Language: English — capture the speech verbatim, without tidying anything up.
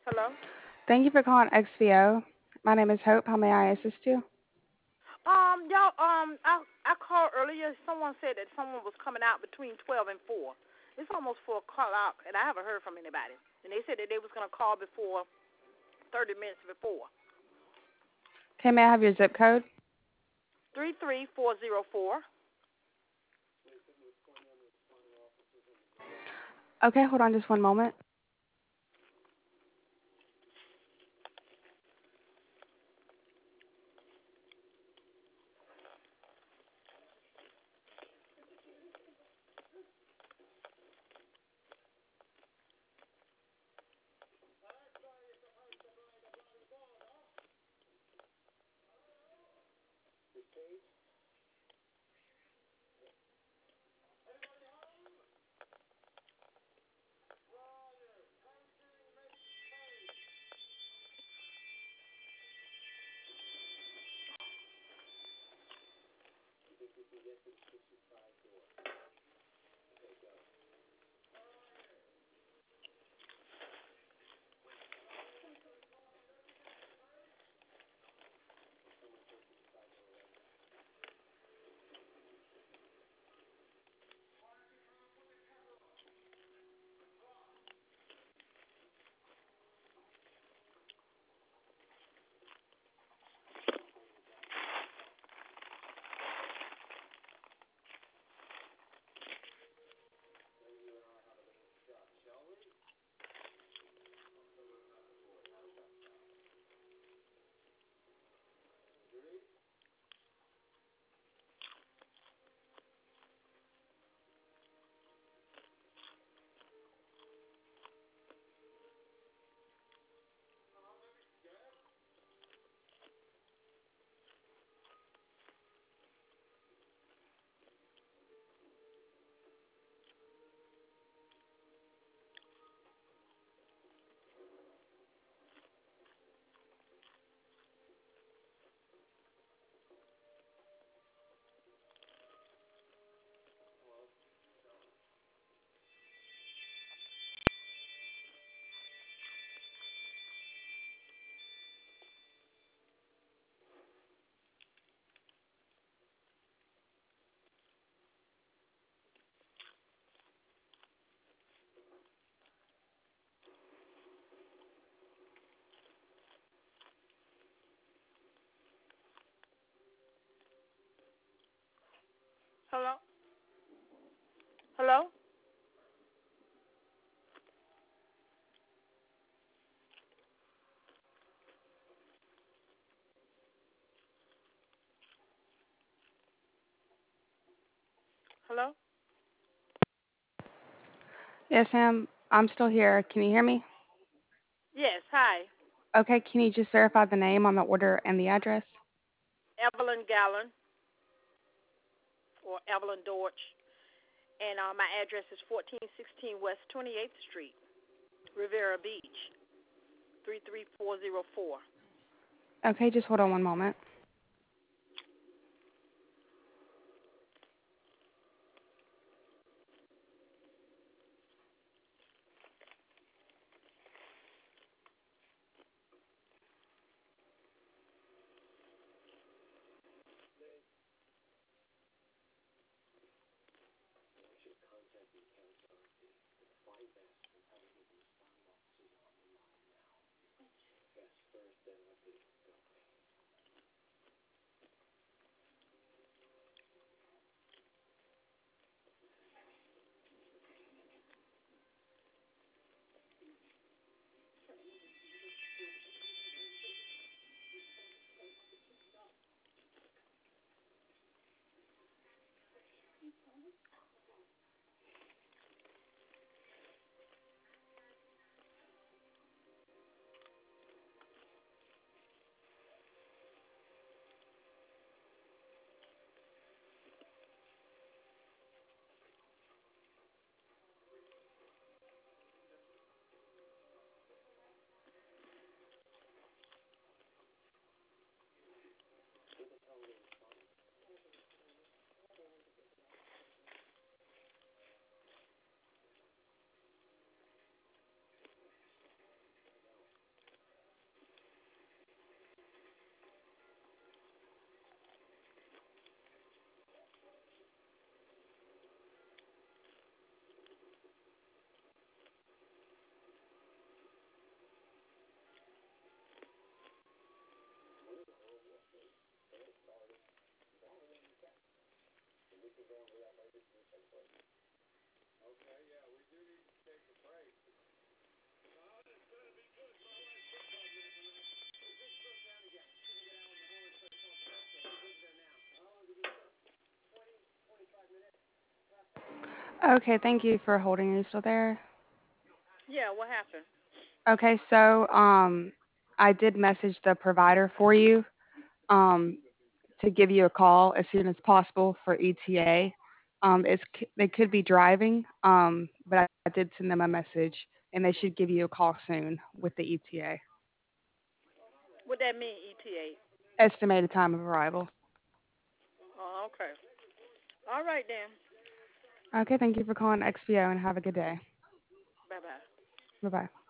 Hello? Thank you for calling X V O. My name is Hope. How may I assist you? Um, y'all, um, I I called earlier. Someone said that someone was coming out between twelve and four. It's almost four o'clock, and I haven't heard from anybody. And they said that they was gonna call before thirty minutes before. Okay, may I have your zip code? Three three four zero four. Okay, hold on just one moment. Hello? Hello? Hello? Yes, ma'am. I'm still here. Can you hear me? Yes. Hi. Okay, can you just verify the name on the order and the address? Evelyn Gallon or Evelyn Dorch, and uh, my address is fourteen sixteen West twenty-eighth Street, Rivera Beach, three three four zero four. Okay, just hold on one moment. Okay, thank you for holding. Are you still there? Yeah, what happened? Okay, so um, I did message the provider for you um, to give you a call as soon as possible for E T A. Um, it's, c- they could be driving, um, but I, I did send them a message, and they should give you a call soon with the E T A. What that mean, E T A? Estimated time of arrival. Oh, okay. All right then. Okay, thank you for calling X P O and have a good day. Bye bye. Bye bye.